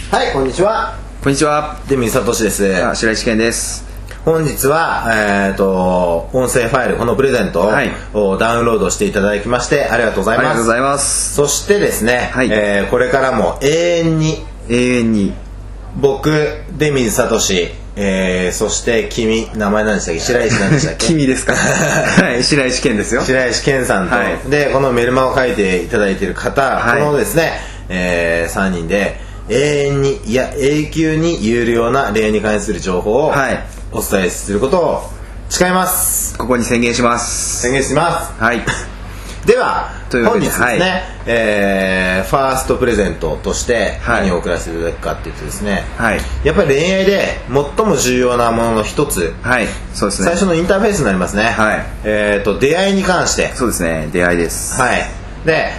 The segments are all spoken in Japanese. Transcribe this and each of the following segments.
はい、こんにちは。 こんにちは。 出水聡です。 白石健です。 本日は、音声ファイル、このプレゼントをダウンロードしていただきましてありがとうございます。 ありがとうございます。 そしてですね、 はい、 これからも永遠に僕、出水聡、そして君、名前何でしたっけ？白石何でしたっけ？ 君ですか？はい、白石健ですよ。 白石健さんと、はい、でこのメルマを書いていただいている方、はい、このですね、3人で永遠に、いや永久に有料な恋愛に関する情報をお伝えすることを誓います。 ここに宣言します。 宣言します。 はい。 では本日ですね、はい、ファーストプレゼントとして何を送らせていただくかっていうとですね、はい、やっぱり恋愛で最も重要なものの一つ、 はい、そうですね、 最初のインターフェースになりますね、はい、出会いに関して。 そうですね、出会いです。 はい。で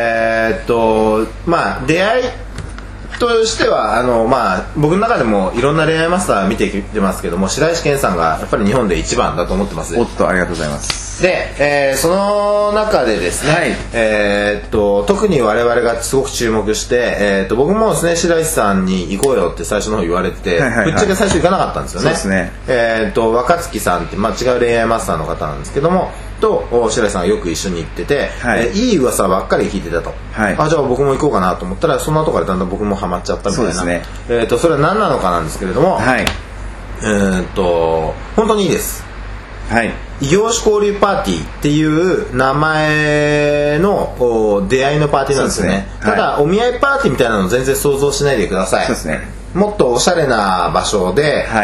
まあ出会いとしては僕の中でもいろんな恋愛マスター見てきてますけども、白石健さんがやっぱり日本で一番だと思ってます。 おっと、ありがとうございます。 で、その中でですね、はい、特に我々がすごく注目して、僕もですね、白石さんに行こうよって最初の方言われてて、ぶっちゃけ最初行かなかったんですよね。 そうですね。 若月さんって、違う恋愛マスターの方なんですけどもと白石さんがよく一緒に行ってて、はい、いい噂ばっかり聞いてたと、はい、じゃあ僕も行こうかなと思ったら、その後からだんだん僕もハマっちゃったみたいな。そうですね。それは何なのかなんですけれども、はい、本当にいいです。はい、異業種交流パーティーっていう名前の出会いのパーティーなんですよね。ただ、お見合いパーティーみたいなの全然想像しないでください。そうですね。もっとおしゃれな場所で、はい、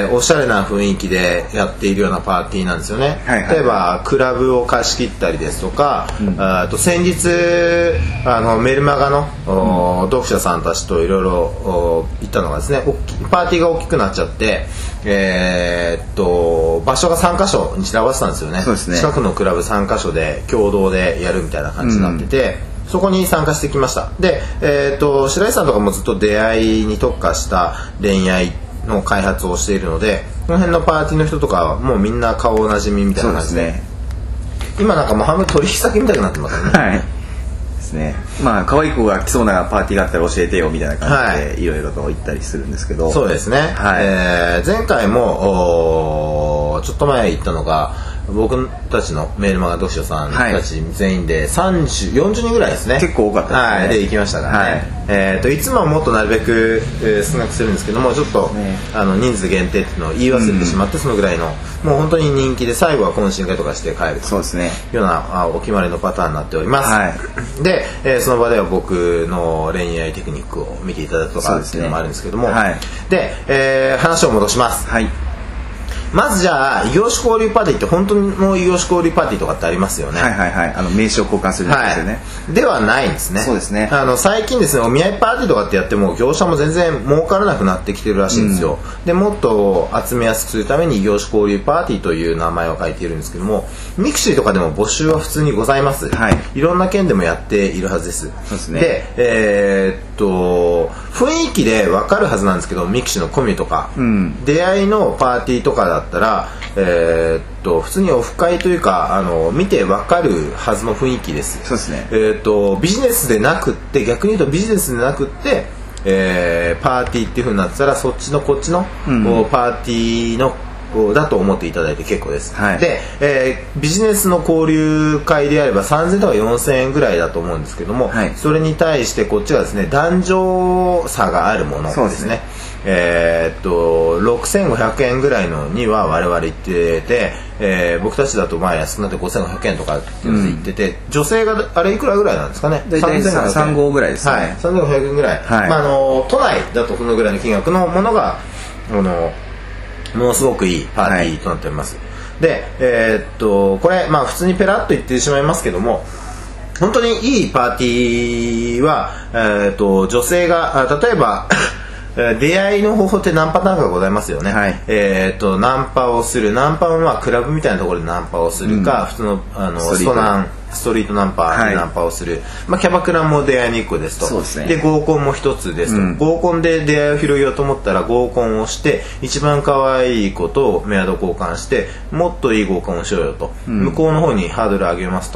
おしゃれな雰囲気でやっているようなパーティーなんですよね。はいはい、例えばクラブを貸し切ったりですとか、先日メルマガの、読者さんたちといろいろ行ったのがですね、パーティーが大きくなっちゃって、場所が3カ所に散らばってたんですよね。そうですね。近くのクラブ3カ所で共同でやるみたいな感じになってて、そこに参加してきました。で、白石さんとかもずっと出会いに特化した恋愛の開発をしているので、この辺のパーティーの人とかはもうみんな顔なじみみたいな感じ で、今なんかもう半分取引先みたいになってますよね。はい。 ですね。可愛い子が来そうなパーティーがあったら教えてよみたいな感じでいろいろと言ったりするんですけど。 そうですね。はい。前回もちょっと前行ったのが、僕たちのメールマガ読者さんたち全員で40人ぐらいですね。 結構多かったですね。 はい、で行きましたからね。はい、いつもはもっとなるべく、少なくするんですけども、ちょっと、人数限定っていうのを言い忘れてしまって、そのぐらいのもう本当に人気で、最後は懇親会とかして帰るというようなお決まりのパターンになっております。はい、で、その場では僕の恋愛テクニックを見ていただくとかっていうのもあるんですけども、はい、で、話を戻します。はい。まずじゃあ異業種交流パーティーって本当の異業種交流パーティーとかってありますよね。はいはいはい。名刺を交換するんですよね。はい、ではないんですね。そうですね。最近ですね、お見合いパーティーとかってやっても業者も全然儲からなくなってきてるらしいんですよ。で、もっと集めやすくするために異業種交流パーティーという名前を書いているんですけども、ミクシーとかでも募集は普通にございます。はい。いろんな県でもやっているはずです。そうですね。で、雰囲気で分かるはずなんですけど、ミクシーのコミュとか、出会いのパーティーとかだったら、普通にオフ会というか見て分かるはずの雰囲気です。そうですね。ビジネスでなくって、逆に言うとビジネスでなくって、パーティーっていう風になってたら、そっちのこっちの、パーティーのだと思っていただいて結構です。はい、で、ビジネスの交流会であれば3000とか4000円ぐらいだと思うんですけども、はい、それに対してこっちはですね、男女差があるものですね。6500円ぐらいのには我々言ってて、僕たちだと安くなって5500円とかって言ってて、女性があれいくらぐらいなんですかね。 大体3500ぐらいですね。はい、 3500円ぐらい。はい、都内だとこのぐらいの金額のものがものすごくいいパーティーとなっております。はい、で、これ普通にペラッと言ってしまいますけども、本当にいいパーティーは、女性が例えば出会いの方法って何パターンかございますよね。はい、ナンパをする、ナンパはクラブみたいなところでナンパをするか、普通のストリートナンパでナンパをする、キャバクラも出会いに1個ですと。そうですね。で、合コンも1つですと。合コンで出会いを広げようと思ったら合コンをして、一番可愛い子とメアド交換して、もっといい合コンをしようよと、向こうの方にハードル上げますと。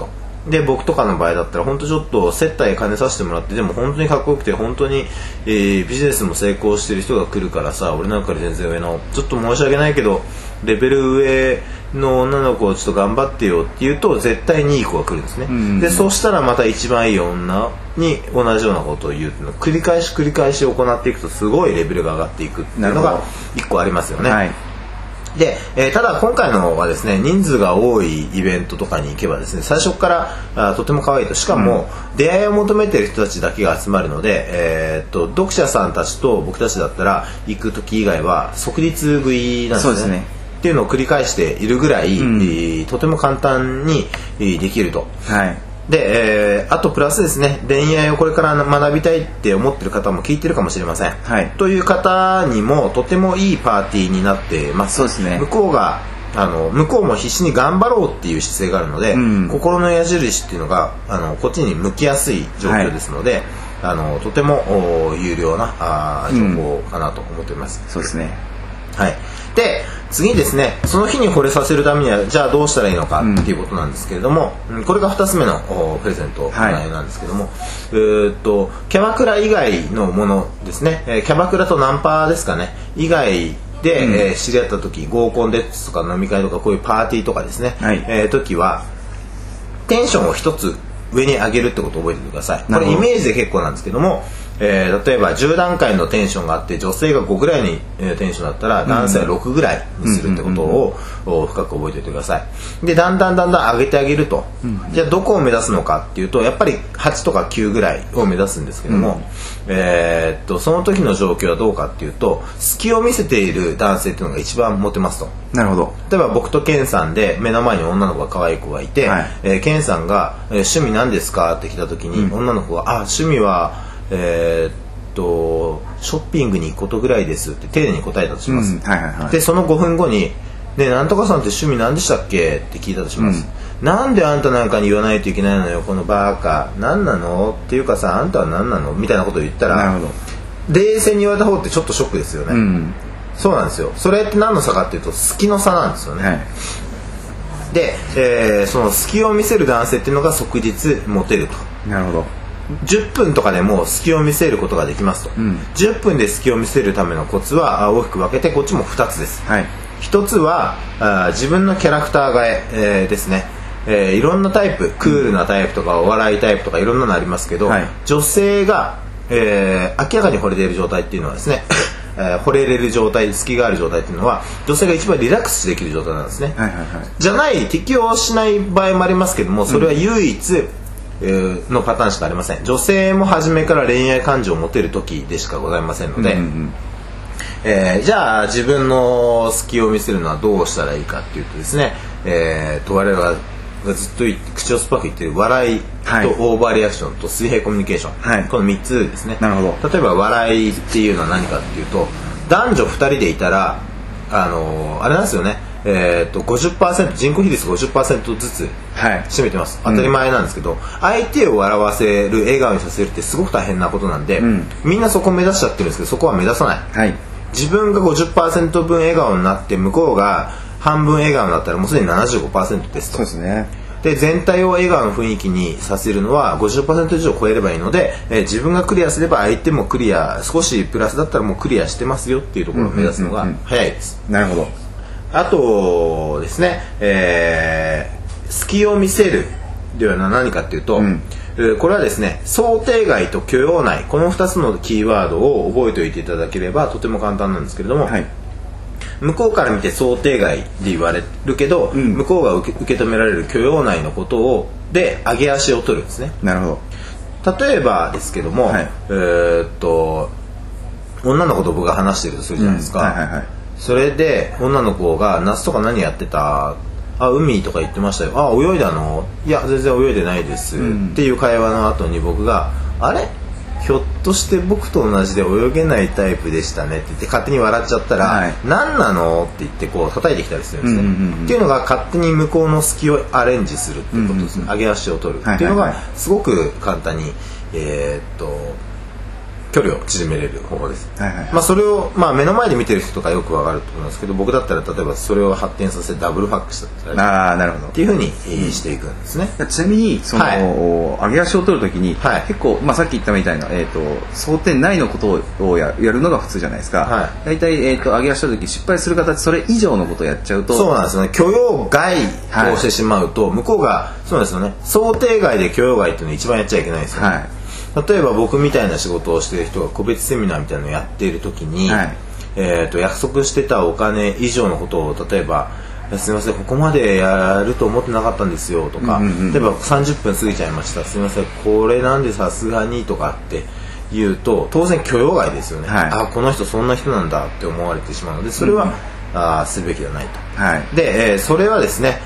で僕とかの場合だったら本当ちょっと接待兼ねさせてもらって、でも本当にかっこよくて本当に、ビジネスも成功してる人が来るからさ、俺なんかより全然上のちょっと申し訳ないけどレベル上の女の子をちょっと頑張ってよって言うと絶対にいい子が来るんですね、でそうしたらまた一番いい女に同じようなことを言うっていうのを繰り返し行っていくとすごいレベルが上がっていくっていうのが一個ありますよね。はい。で、ただ今回のはですね、人数が多いイベントとかに行けばですね、最初からとても可愛いと、しかも出会いを求めている人たちだけが集まるので、読者さんたちと僕たちだったら行く時以外は即日食いなんですね。そうですね。っていうのを繰り返しているぐらい、とても簡単にできると。はい。で、あとプラスですね、恋愛をこれから学びたいって思ってる方も聞いてるかもしれません、はい、という方にもとてもいいパーティーになってます。そうですね。向こうも必死に頑張ろうっていう姿勢があるので、心の矢印っていうのがこっちに向きやすい状況ですので、はい、とても有料な情報かなと思っております、 そうですね。 はい。で次ですね、その日に惚れさせるためにはじゃあどうしたらいいのかっていうことなんですけれども、これが2つ目のプレゼント内容なんですけども、キャバクラ以外のものですね、キャバクラとナンパですかね以外で、知り合った時、合コンですとか飲み会とかこういうパーティーとかですね、はい、時はテンションを一つ上に上げるってことを覚えておいてください。これイメージで結構なんですけども、例えば10段階のテンションがあって女性が5ぐらいにテンションだったら男性は6ぐらいにするってことを深く覚えておいてください。でだんだん上げてあげると、じゃあどこを目指すのかっていうとやっぱり8とか9ぐらいを目指すんですけども、その時の状況はどうかっていうと隙を見せている男性っていうのが一番モテますと。 なるほど。 例えば僕とケンさんで目の前に女の子が可愛い子がいて、はい、ケンさんが、趣味何ですかって来た時に、女の子が趣味はショッピングに行くことぐらいですって丁寧に答えたとします、でその5分後にね、なんとかさんって趣味何でしたっけって聞いたとします、なんであんたなんかに言わないといけないのよこのバカ、何なのっていうかさ、あんたは何なのみたいなことを言ったら冷静に言われた方ってちょっとショックですよね、そうなんですよ。それって何の差かっていうと隙の差なんですよね、はい、で、その隙を見せる男性っていうのが即日モテると。 なるほど。 10分とかでも隙を見せることができますと、10分で隙を見せるためのコツは大きく分けてこっちも2つです、はい、1つは自分のキャラクター替え、ですね、いろんなタイプ、クールなタイプとかお笑いタイプとかいろんなのありますけど、はい、女性が、明らかに惚れている状態っていうのはですね惚れれる状態、隙がある状態っていうのは女性が一番リラックスできる状態なんですね、じゃない適応しない場合もありますけども、それは唯一、のパターンしかありません。女性も初めから恋愛感情を持てる時でしかございませんので、じゃあ自分の隙を見せるのはどうしたらいいかっていうとですね、我々がずっと口を酸っぱく言ってる笑いとオーバーリアクションと水平コミュニケーション、はい、この3つですね。なるほど。例えば笑いっていうのは何かっていうと、男女2人でいたらあれなんですよね、50% 人口比率 50% ずつ占めてます、当たり前なんですけど、相手を笑わせる、笑顔にさせるってすごく大変なことなんで、みんなそこを目指しちゃってるんですけど、そこは目指さない、はい、自分が 50% 分笑顔になって向こうが半分笑顔になったらもうすでに 75% ですと。そうですね。で全体を笑顔の雰囲気にさせるのは 50% 以上超えればいいので、自分がクリアすれば相手もクリア、少しプラスだったらもうクリアしてますよっていうところを目指すのが早いです、 なるほど。 あとですね、隙を見せるでは何かっていうと、これはですね、想定外と許容内、この2つのキーワードを覚えておいていただければとても簡単なんですけれども、はい、向こうから見て想定外で言われるけど、向こうが受け止められる許容内のことをで上げ足を取るんですね。なるほど。例えばですけども、はい、女の子と僕が話してるとするじゃないですか、それで女の子が夏とか何やってた、あ、海とか行ってましたよ、あ、泳いだの、いや全然泳いでないです、っていう会話の後に僕が、あれひょっとして僕と同じで泳げないタイプでしたねって言って勝手に笑っちゃったら、はい、何なのって言ってこう叩いてきたりするんですね、っていうのが勝手に向こうの隙をアレンジするっていうことですね、上げ足を取るっていうのがすごく簡単に、 距離を縮めれる方法です、 はいはい、 まあ、それを、まあ、目の前で見てる人とかよくわかると思うんですけど、僕だったら例えばそれを発展させてダブルファックしたりなるほどっていうふうにしていくんですね。 ちなみにその、はい、上げ足を取るときに、はい、結構、まあ、さっき言ったみたいな、想定内のことをやるのが普通じゃないですか、はい、大体、上げ足取るとき失敗する形それ以上のことをやっちゃうと、 そうなんですよね。許容外をしてしまうと、はい、向こうがそうですよね、想定外で許容外っていうのを一番やっちゃいけないですよね、はい、例えば僕みたいな仕事をしている人が個別セミナーみたいなのをやっている時に、はい、約束してたお金以上のことを例えばすみませんここまでやると思ってなかったんですよとか、例えば30分過ぎちゃいましたすみませんこれなんでさすがにとかって言うと当然許容外ですよね、はい、あこの人そんな人なんだって思われてしまうのでそれは、するべきではないと、はい、で、それはですね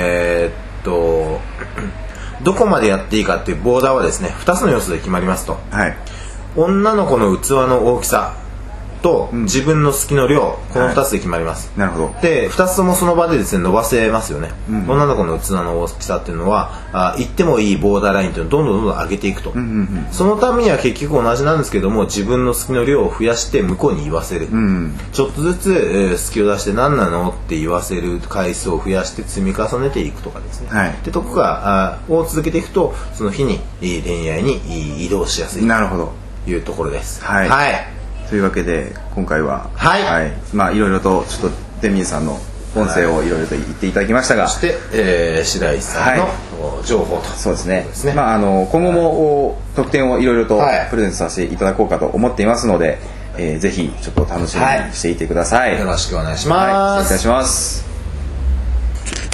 どこまでやっていいかっていうボーダーはですね2つの要素で決まりますと、はい、女の子の器の大きさと自分の好きの量、この2つで決まります、 はい、なるほど。 で2つともその場でですね伸ばせますよね、女の子の器の大きさっていうのは言ってもいいボーダーラインっていうのをどんどん上げていくと、そのためには結局同じなんですけども自分の好きの量を増やして向こうに言わせる、ちょっとずつ、好きを出して何なのって言わせる回数を増やして積み重ねていくとかですね、はい、ってとこがを続けていくとその日に恋愛に移動しやすいというところです。 はい、はい、というわけで今回は、はいはい、まあいろいろとちょっとデミーさんの音声をいろいろと言っていただきましたが、 そして、白石さんの、情報とそうですね。まあ今後も、特典をいろいろとプレゼントさせていただこうかと思っていますので、ぜひちょっと楽しみにしていてください。 よろしくお願いします。 失礼いたします。